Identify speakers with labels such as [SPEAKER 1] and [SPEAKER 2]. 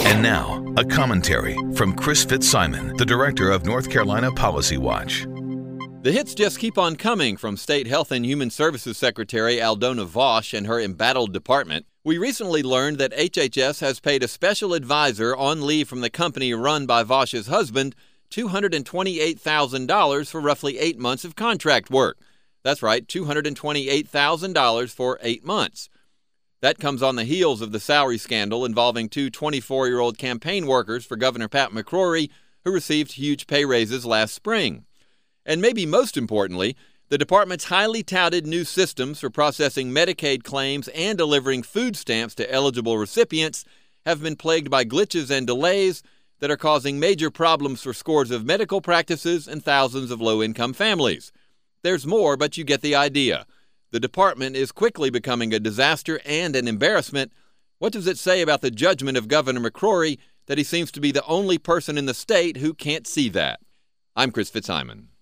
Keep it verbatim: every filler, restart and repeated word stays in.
[SPEAKER 1] And now, a commentary from Chris Fitzsimon, the director of North Carolina Policy Watch.
[SPEAKER 2] The hits just keep on coming from State Health and Human Services Secretary Aldona Vaush and her embattled department. We recently learned that H H S has paid a special advisor on leave from the company run by Vaush's husband two hundred twenty-eight thousand dollars for roughly eight months of contract work. That's right, two hundred twenty-eight thousand dollars for eight months. That comes on the heels of the salary scandal involving two twenty-four-year-old campaign workers for Governor Pat McCrory who received huge pay raises last spring. And maybe most importantly, the department's highly touted new systems for processing Medicaid claims and delivering food stamps to eligible recipients have been plagued by glitches and delays that are causing major problems for scores of medical practices and thousands of low-income families. There's more, but you get the idea. The department is quickly becoming a disaster and an embarrassment. What does it say about the judgment of Governor McCrory that he seems to be the only person in the state who can't see that? I'm Chris Fitzsimon.